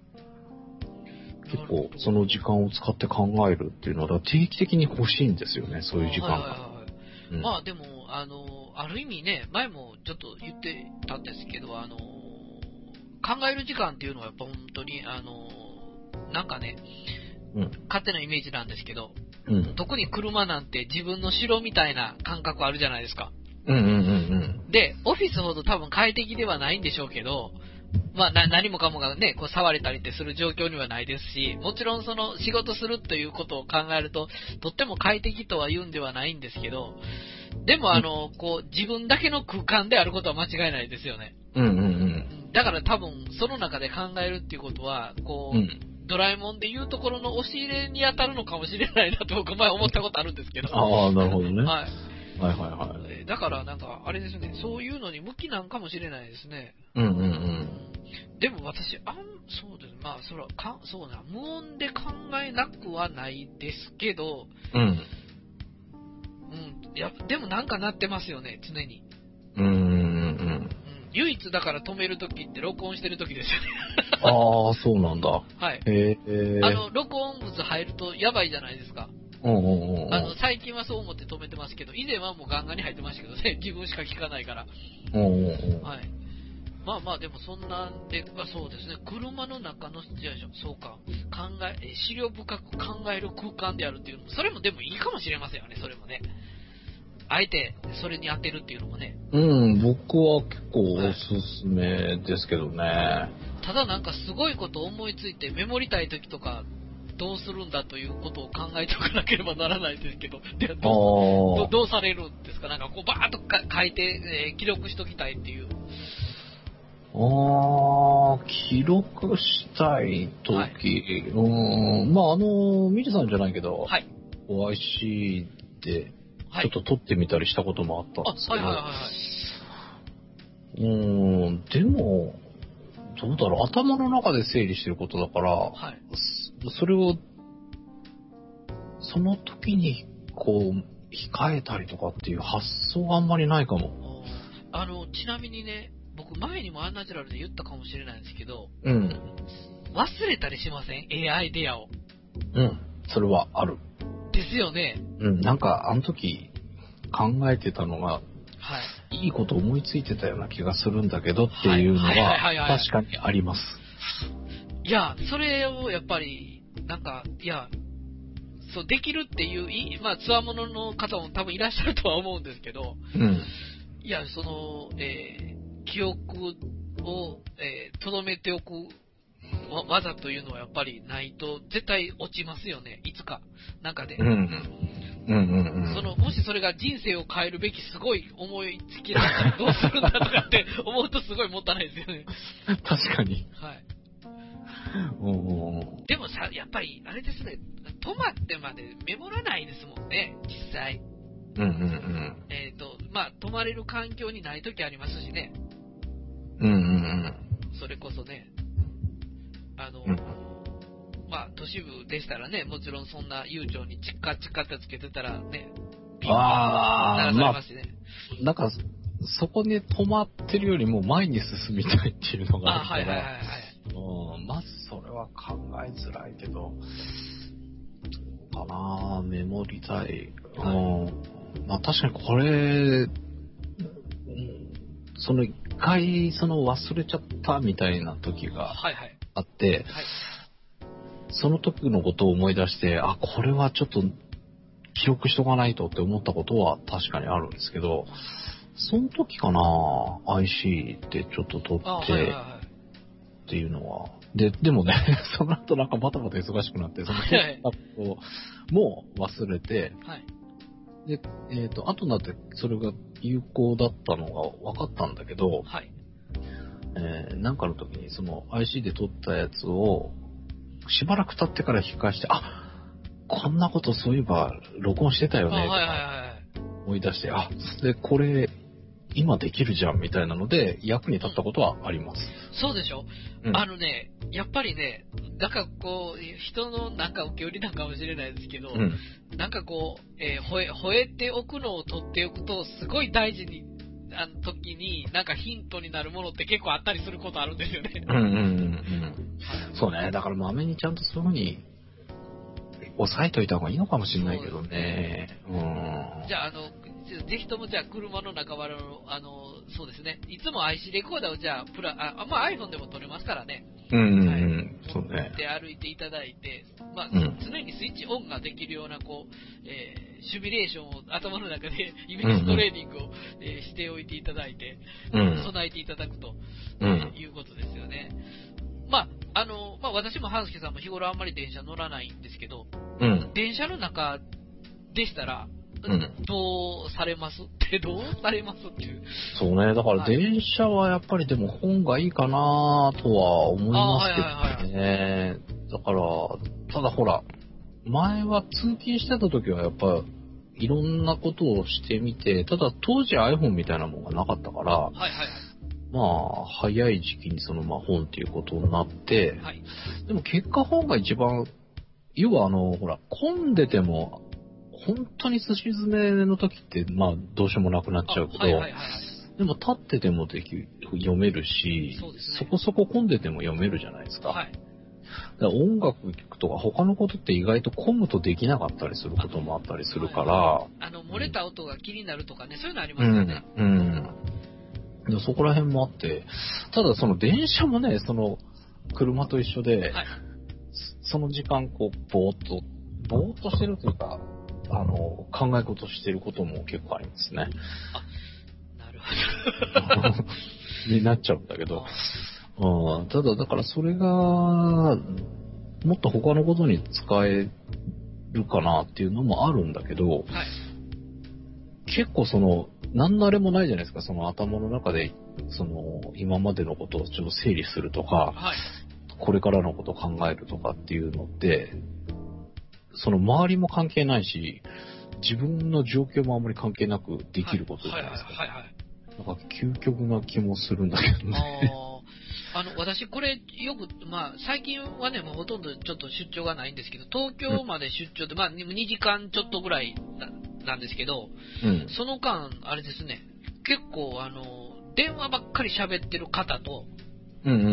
結構その時間を使って考えるっていうのは定期的に欲しいんですよね、そういう時間が。はいはいはいうん、まあでも、あの、ある意味ね、前もちょっと言ってたんですけど、あの、考える時間っていうのはやっぱ本当に、あの、なんかね、うん、勝手なイメージなんですけど、うん、特に車なんて自分の城みたいな感覚あるじゃないですか。 うんうんうんうん、 で、オフィスほど多分快適ではないんでしょうけど、まあ、な何もかもがね、こう触れたりってする状況にはないですし、もちろんその仕事するということを考えると、とっても快適とは言うんではないんですけど、でもあの、こう、自分だけの空間であることは間違いないですよね。 うんうんうん。 だから多分、その中で考えるっていうことは、こう、うん、ドラえもんでいうところの押し入れに当たるのかもしれないなと僕前思ったことあるんですけど。 ああ、なるほどね。 はい。 はいはいはい。 だからなんか、あれですね、そういうのに向きなんかもしれないですね。 うんうんうん。 でも私、あん、そうです。まあ、それは、か、そうな、無音で考えなくはないですけど、 うん。 うん。いや、でもなんかなってますよね、常に。 うんうんうん。 唯一だから止めるときって録音してるときですよね。 ああ、そうなんだ。 はい。 へえ。 あの、録音物入るとやばいじゃないですか。 うんうんうん、 あの、最近はそう思って止めてますけど、以前はもうガンガンに入ってましたけどね、自分しか聞かないから。 うんうんうん、 はい。まあまあ、でもそんなんで、まあ、そうですね、車の中のシチュエーション、そうか、考え、資料深く考える空間であるっていうのも、それもでもいいかもしれませんよね、それもね。あえて、それに当てるっていうのもね。 うん、僕は結構おすすめですけどね。はい、 ただなんかすごいこと思いついて、メモりたい時とか、どうするんだということを考えておかなければならないですけど、でどう、どうされるんですか？なんかこうバーッとか書いて、えー、記録しときたいっていう。 ああ、記録したいとき、はい、うーん、まああの、ミリさんじゃないけど、はい、オーアイシー でちょっと撮ってみたりしたこともあったんですけど、はいはいはいはい、うーん、でも、どうだろう、頭の中で整理してることだから、はい、それを、その時に、こう、控えたりとかっていう発想があんまりないかも。 あの、ちなみにね、僕前にもアンナチュラルで言ったかもしれないんですけど、 うん。 忘れたりしません？ エーアイ デアを。 うん。それはある。 ですよね。 うん。なんか、あの時、考えてたのが、はい。いいこと思いついてたような気がするんだけどっていうのは、確かにあります。 いや、それをやっぱり、なんか、いや、そう、できるっていう、いまあ、つわものの方も多分いらっしゃるとは思うんですけど、 うん。 いや、その、えー、記憶を、えー、留めておく技というのはやっぱりないと絶対落ちますよね、いつか中で、 うんうんうんうん、 そのもしそれが人生を変えるべきすごい思いつきだったらどうするんだとかって思うとすごいもったいないですよね。 確かに。 はい。 おでもさ、やっぱりあれですね、止まってまでメモらないですもんね、実際。 うんうんうん。 えっと、まあ、止まれる環境にないときありますしね。 うんうんうん。 それこそね、あの、 うん、 まあ、都市部でしたらね、もちろんそんな悠長にチッカチッカってつけてたらね、 ピンポン鳴らされますしね。 まあ、なんか、そこに止まってるよりも前に進みたいっていうのがあるから、 あ、はいはいはいはい。 うん、まずそれは考えづらいけど、どうかな、メモりたい。はい、うん、まあ確かにこれ、 その一回、その忘れちゃったみたいな時がはいはい。 あって、 はい。 その時のことを思い出して、あ、これはちょっと記録しとかないとって思ったことは確かにあるんですけど、その時かな アイシー ってちょっと撮って、はいはいはい、っていうのは。で、でもね、その後なんかバタバタ忙しくなって、その撮ったことも忘れて、はい、で、えっと、後になってそれが有効だったのが分かったんだけど、はい、えー、なんかの時にその アイシー で撮ったやつを、しばらく経ってから引き返して、あ、こんなことそういえば録音してたよね、とか思い出して、あ、で、これ、今できるじゃんみたいなので役に立ったことはあります。 そうでしょ、うん、あのね、やっぱりね、なんかこう、人のなんか受け売りなんかもしれないですけど、うん、なんかこう、えー、吠え、吠えておくのを取っておくと、すごい大事に、あの時に、なんかヒントになるものって結構あったりすることあるんですよね。 うんうんうんうん。そうね、だからまめにちゃんとそういうふうに、押さえといた方がいいのかもしれないけどね。ううん。じゃあ、あの、ぜひともじゃあ車の中割の、あの、そうですね。いつも アイシー レコーダーをじゃあ、プラ、あ、まあ iPhone でも撮れますからね。 うんうんうん。はい、そうね。 で歩いていただいて、まあ、うん、常にスイッチオンができるような、こう、えー、シミュレーションを頭の中でイメージトレーニングを、うんうん、えー、しておいていただいて、うん、備えていただくと、うん、いうことですよね。まあ、あの、まあ私も半助さんも日頃あんまり電車乗らないんですけど、うん、電車の中でしたら、うん、どうされますってどうされますっていう。 そうね、だから電車はやっぱりでも本がいいかなとは思いますけどね。だから、ただほら、前は通勤してた時はやっぱいろんなことをしてみて、ただ当時 iPhone みたいなものがなかったから、はいはいはい、まあ、早い時期にそのまあ本っていうことになって、はい、でも結果本が一番、要はあの、ほら、混んでても、本当にすし詰めの時って、まあ、どうしようもなくなっちゃうけど、はいはいはいはい、でも立っててもでき読めるし、 そ, うです、ね、そこそこ混んでても読めるじゃないですか。はい、だから音楽聴くとか他のことって意外と混むとできなかったりすることもあったりするから、 あ、はい、あの漏れた音が気になるとかね、うん、そういうのありますよね。うん。 うん、でそこら辺もあって、ただその電車もね、その車と一緒で、はい、その時間こうぼーっとぼーっとしてるというか。あの、考え事してることも結構ありますね。 あ、なるほど。 になっちゃうんだけど。うん、ただ、だからそれが、もっと他のことに使えるかなっていうのもあるんだけど、はい、結構その、何のあれもないじゃないですか、その頭の中で、その、今までのことをちょっと整理するとか、はい、これからのことを考えるとかっていうのって、その周りも関係ないし、自分の状況もあんまり関係なくできることじゃないですか。はいはいはいはい、なんか究極な気もするんだけどね。 ああの、私これよく、まあ最近はね、もうほとんどちょっと出張がないんですけど、東京まで出張で、うん、まあにじかんちょっとぐらい な, なんですけど、うん、その間、あれですね、結構あの、電話ばっかり喋ってる方と、うんうんうんうん、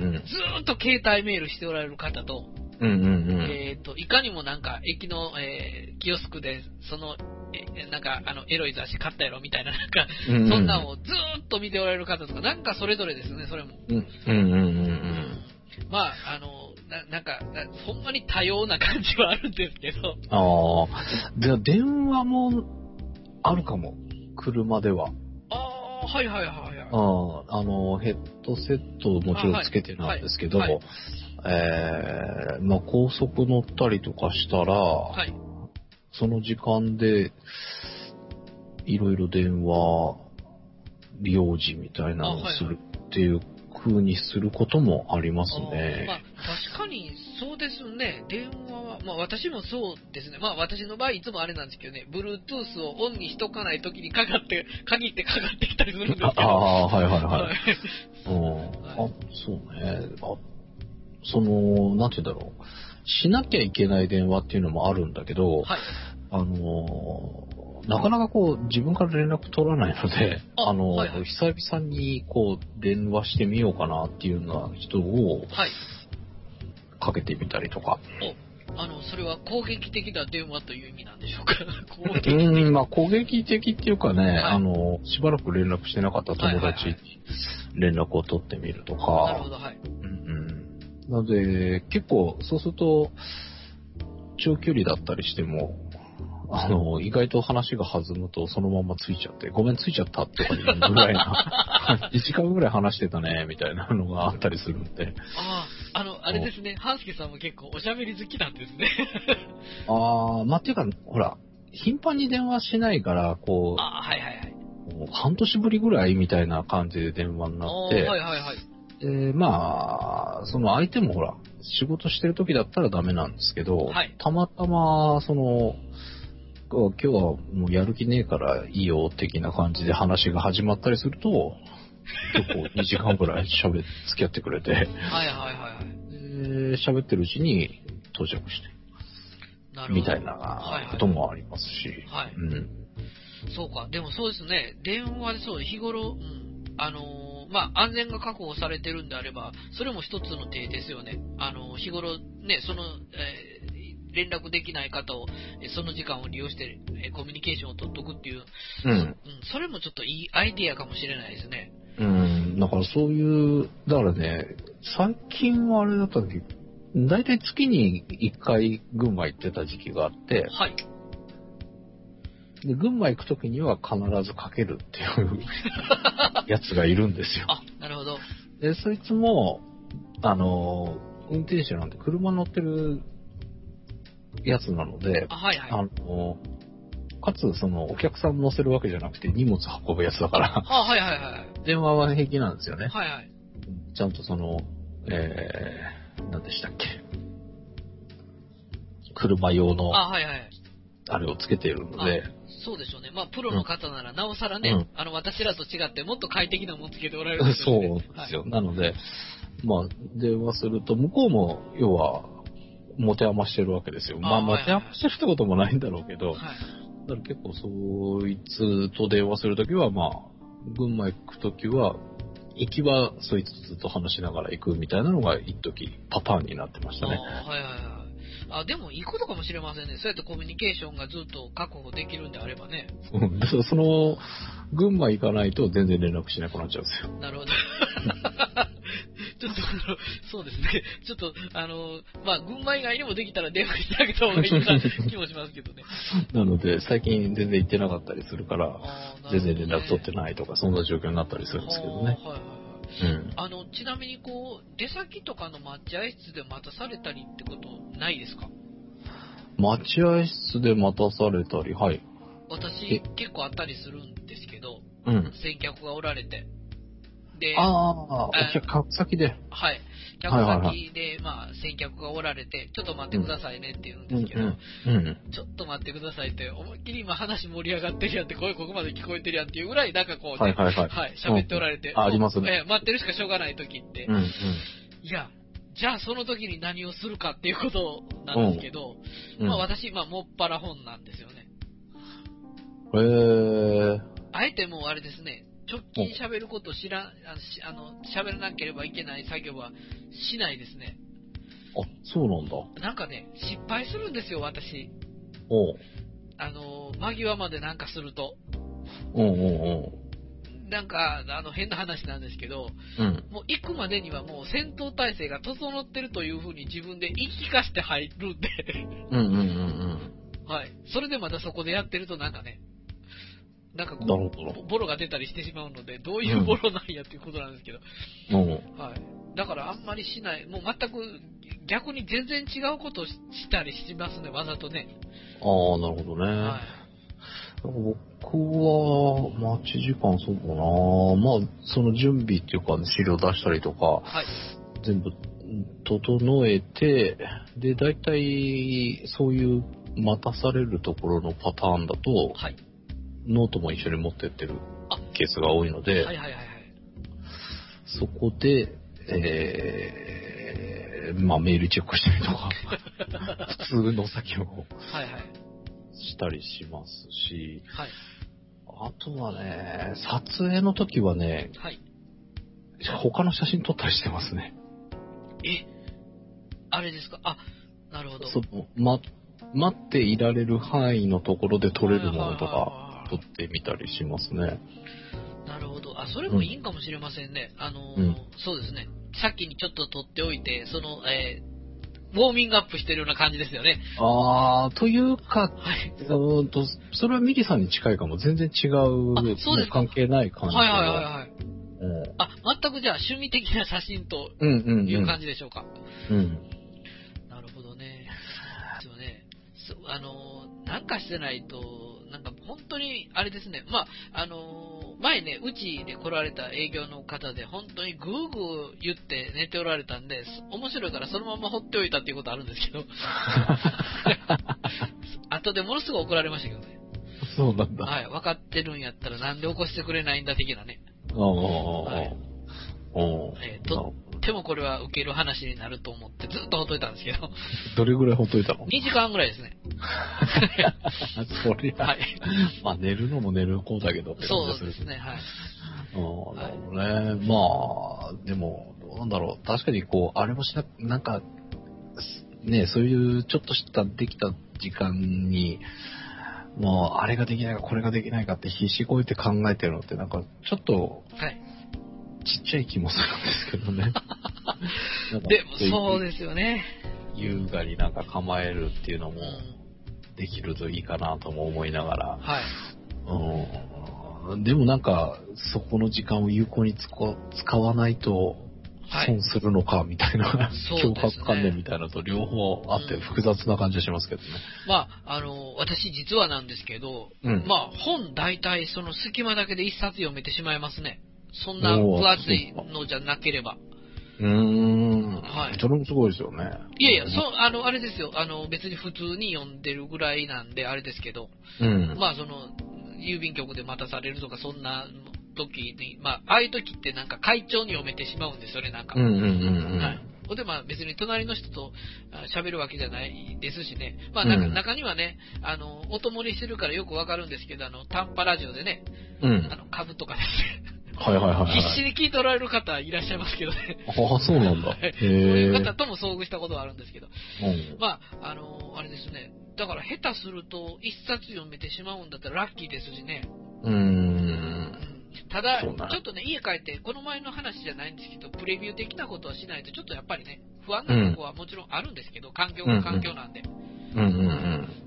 ずーっと携帯メールしておられる方と、うんうんうん、えっ、ー、と、いかにもなんか、駅の、えー、キオスクで、その、えなんか、あの、エロい雑誌買ったやろみたいな、なんか、うんうん、そんなのをずーっと見ておられる方とか、なんかそれぞれですね、それも。うんうんうんうん。まあ、あの、ななんかな、ほんまに多様な感じはあるんですけど。 ああ。じゃあ、電話も、あるかも。車では。 ああ、はいはいはいはい。 ああ、あの、ヘッドセットをもちろんつけてなんですけど、はいはいはい、えー、まあ、高速乗ったりとかしたら、はい、その時間で、いろいろ電話、用事みたいなのをするっていう風にすることもありますね。 まあ、確かにそうですね。電話は、まあ私もそうですね。まあ私の場合いつもあれなんですけどね、Bluetooth をオンにしとかないときにかかって、限ってかかってきたりするんですけど。 ああ、はいはいはい。うん、あ、そうね。あその、なんて言うんだろう。しなきゃいけない電話っていうのもあるんだけど、はい、あの、なかなかこう、自分から連絡取らないので、あ, あの、はいはい、久々にこう、電話してみようかなっていうような人を、はい、かけてみたりとかあの、それは攻撃的な電話という意味なんでしょうか。攻撃的。 うん、まあ攻撃的っていうかね、 はい、 あの、しばらく連絡してなかった友達に連絡を取ってみるとか。 なるほど、はい。 うんうん。なので、結構、そうすると、長距離だったりしても、あの、意外と話が弾むとそのままついちゃって、ごめんついちゃったとかいうぐらいな、いちじかんぐらい話してたね、みたいなのがあったりするんで。 ああ、あの、あれですね、半助さんも結構おしゃべり好きなんですね。 ああ、まあ、っていうか、ほら、頻繁に電話しないから、こう、 あはいはいはい。 もう半年ぶりぐらいみたいな感じで電話になって、 はいはいはい。 で、まあ、その相手もほら、仕事してる時だったらダメなんですけど、 はい、 たまたま、その、今日はもうやる気ねえからいいよ的な感じで話が始まったりすると、結構にじかんぐらい喋っ、付き合ってくれて、はいはいはいはい。 で、喋ってるうちに到着して、 なるほどみたいなこともありますし、 はい、はい、 うん。 そうか、でもそうですね、電話でそう、日頃、うん、あのー、まあ、安全が確保されてるんであれば、それも一つの手ですよね。あのー、日頃、ね、その、えー連絡できない方を、その時間を利用して、コミュニケーションを取っとくっていう、 うん。うん、 それもちょっといいアイディアかもしれないですね。 うん、だからそういう、だからね、最近はあれだった時、だいたい月にいっかい群馬行ってた時期があって、 はい。 で、群馬行く時には必ずかけるっていうやつがいるんですよ。 あ、なるほど。 で、そいつも、あの、運転手なんて車乗ってるやつなので、 あ、はいはい。 あの、かつ、その、お客さん乗せるわけじゃなくて荷物運ぶやつだから、 あ、はいはいはい。 電話は平気なんですよね。 はいはい。 ちゃんとその、えー、何でしたっけ。車用の、 あ、はいはい。 あれをつけているので、 そうでしょうね。まあ、プロの方なら、なおさらね、 うん、 あの、私らと違って、もっと快適なものつけておられるんですよね。 よね。 そうですよ。はい、なので、まあ、電話すると、向こうも、要は、持て余してるわけですよ。まあ、持て余してるってこともないんだろうけど、はい、だから結構、そいつと電話するときは、まあ、群馬行くときは、行きはそいつと話しながら行くみたいなのが、一時パターンになってましたね。 あ、はいはいはい。あ、でもいいことかもしれませんね。そうやってコミュニケーションがずっと確保できるんであればね。 うん。その、群馬行かないと全然連絡しなくなっちゃうんですよ。 なるほど。ちょっとあの、そうですね。ちょっと、あの、まあ、群馬以外にもできたら電話してあげた方がいいような気もしますけどね。 なので、最近全然行ってなかったりするから、ね、全然連絡取ってないとか、そんな状況になったりするんですけどね。はいはいはい。うん、 あの、ちなみにこう、出先とかの待合室で待たされたりってことないですか？ 待合室で待たされたり、はい。 私、結構あったりするんですけど、 うん。 先客がおられて。で、 ああ、お客先で。 はい。客先で、はいはいはい、まあ、先客がおられて、ちょっと待ってくださいねって言うんですけど、うんうんうん、ちょっと待ってくださいって、思いっきり今話盛り上がってるやんって、声ここまで聞こえてるやんっていうぐらい、なんかこうね、はいはいはい。はい、喋っておられて、 うん、あ、ありますね。 えー、待ってるしかしょうがない時って、 うんうん、 いや、じゃあその時に何をするかっていうことなんですけど、うん、まあ私、まあ、もっぱら本なんですよね。 へー。 あえてもうあれですね、直近喋ることを知らん、あの、喋らなければいけない作業はしないですね。 あ、そうなんだ。 なんかね、失敗するんですよ、私。 おう。 あの、間際までなんかすると。 おうおうおう。 なんか、あの、変な話なんですけど、 うん、 もう行くまでにはもう戦闘態勢が整ってるというふうに自分で言い聞かして入るんで。 うんうんうんうん。 はい。それでまたそこでやってるとなんかね、なんかこう、ボロが出たりしてしまうので、どういうボロなんやっていうことなんですけど。 うん、 はい。だからあんまりしない。もう全く、逆に全然違うことをしたりしますね、わざとね。 ああ、なるほどね。はい。僕は、待ち時間そうかな。まあ、その準備っていうか、資料出したりとか、はい、全部整えて、で、大体、そういう待たされるところのパターンだと、はい、ノートも一緒に持ってってるケースが多いので、はいはいはいはい、そこで、えー、まあメールチェックしたりとか、普通の作業をしたりしますし、はい、あとはね、撮影の時はね、はい、他の写真撮ったりしてますね。 え、あれですか？あ、 なるほど。 その、ま、待っていられる範囲のところで取れるものとか、取ってみたりしますね。 なるほど。あ、それもいいんかもしれませんね。うん、あの、うん、そうですね。先にちょっと取っておいて、その、えー、ウォーミングアップしてるような感じですよね。 あー、というか、はい、うんと、それはミリさんに近いかも。全然違う、 そうですか。 関係ない感じ。 はいはいはいはい。うん、あ、全くじゃあ趣味的な写真という感じでしょうか。うん、うんうん。なるほどね。そうね。そあの、なんかしてないと、なんか本当にあれですね。まあ、あの、前ね、うちで来られた営業の方で本当にグーグー言って寝ておられたんで、面白いからそのまま放っておいたっていうことあるんですけど。後でものすごい怒られましたけどね。 そうなんだ。 はい。分かってるんやったらなんで起こしてくれないんだ的なね。 ああ、はい、 えー、とってもこれは受ける話になると思ってずっとほっといたんですけど。 どれぐらいほっといたの？ に 時間ぐらいですね。 そりゃ、はい、まあ寝るのも寝る方だけど。 そうですね、はい。 あなるほどね。まあ、でも、どうなんだろう。確かにこう、あれもしな、なんか、ね、そういうちょっとしたできた時間に、もう、あれができないか、これができないかって必死こいて考えてるのって、なんか、ちょっと、はい、ちっちゃい気もするんですけどね。 でも、そうですよね。 優雅になんか構えるっていうのも、できるといいかなとも思いながら。はい。うん。でもなんか、そこの時間を有効に使使わないと、損するのかみたいな、はい、強迫観念みたいなのと両方あって複雑な感じがしますけどね。 うん、まあ、あの、私実はなんですけど、うん、まあ、本大体その隙間だけで一冊読めてしまいますね。そんな分厚いのじゃなければ。 うーん。はい。それもすごいですよね。 いやいや、そう、あの、あれですよ。あの、別に普通に読んでるぐらいなんで、あれですけど、うん。まあ、その、郵便局で待たされるとか、そんな時に、まあ、ああいう時ってなんか会長に読めてしまうんですよね、なんか。うんうんうんうん。はい。ほんで、まあ、別に隣の人と喋るわけじゃないですしね。まあ、なんか、うん、中にはね、あの、音盛りしてるからよくわかるんですけど、あの、短波ラジオでね、うん。あの、株とかですね。 はいはいはい、はい。 必死に聞いておられる方いらっしゃいますけどね。 ああ、そうなんだ。 へそういう方とも遭遇したことはあるんですけど。うん、まあ、あの、あれですね。だから下手すると一冊読めてしまうんだったらラッキーですしね。うーん。ただ、ちょっとね、家帰って、この前の話じゃないんですけど、プレビュー的なことはしないと、ちょっとやっぱりね、不安なとこはもちろんあるんですけど、環境が環境なんで。うんうんうん、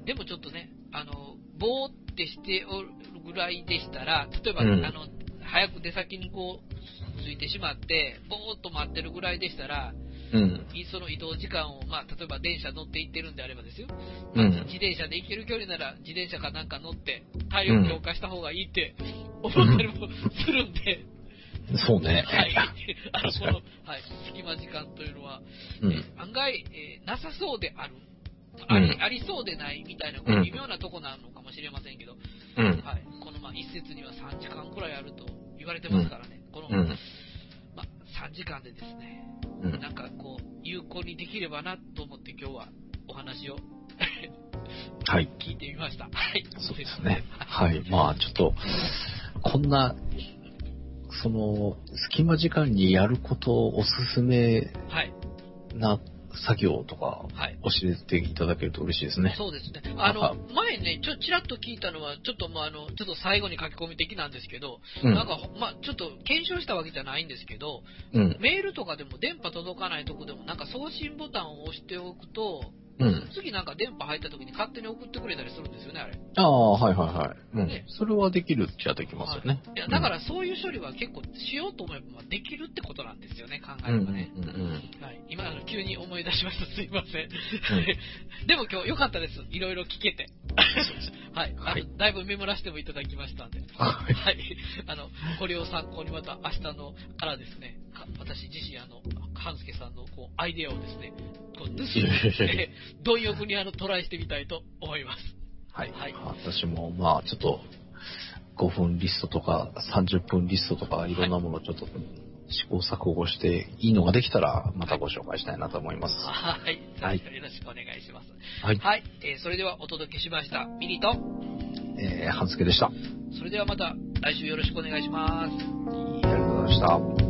でもちょっとね、あの、ぼーってしておるぐらいでしたら、例えば、うん、あの、早く出先にこう、着いてしまって、ぼーっと待ってるぐらいでしたら、うん、その移動時間を、まあ、例えば電車乗って行ってるんであればですよ、うん、自転車で行ける距離なら自転車かなんか乗って体力強化した方がいいって思ったりもするんで、 うん、そうね。 はい。あの、この、はい、隙間時間というのは、うん、え案外、えー、なさそうである、あり、うん、ありそうでないみたいな、こう微妙なとこなのかもしれませんけど、うん、はい。この、まあ、一説にはさんじかんくらいあると言われてますからね、この、うん、まあ、さんじかんでですね、うん、なんかこう、有効にできればなと思って今日はお話をはい、聞いてみました。はい。 そうですね。はい。まあちょっと、こんな、その、隙間時間にやることをおすすめな作業とか、教えていただけると嬉しいですね。 そうですね。あの、前ね、ちょ、ちらっと聞いたのは、ちょっとまあ、あの、ちょっと最後に書き込み的なんですけど、うん、なんか、まあ、ちょっと検証したわけじゃないんですけど、うん、メールとかでも電波届かないとこでも、なんか送信ボタンを押しておくと、うん、次なんか電波入った時に勝手に送ってくれたりするんですよね、あれ。 ああ、はいはいはい。うん、ね、それはできるっちゃできますよね。 はい、いや、だからそういう処理は結構しようと思えばできるってことなんですよね、考えればね。うんうんうんはい、今、急に思い出しました。すいません。うん、でも今日良かったです。いろいろ聞けて。はい。はい、だいぶメモらせてもいただきましたんで。はい。はい。あの、これを参考にまた明日のからですね、私自身、あの、半助さんのこうアイデアをですね、こう盗んで、貪欲にあのトライしてみたいと思います。 はい。はい、私も、まあ、ちょっと、ごふんリストとか、さんじゅっぷんリストとか、いろんなものをちょっと、試行錯誤していいのができたら、またご紹介したいなと思います。 はい。はい。よろしくお願いします。はい。はい。えー、それではお届けしました。ミリと、 えー、半助でした。 それではまた来週よろしくお願いします。ありがとうございました。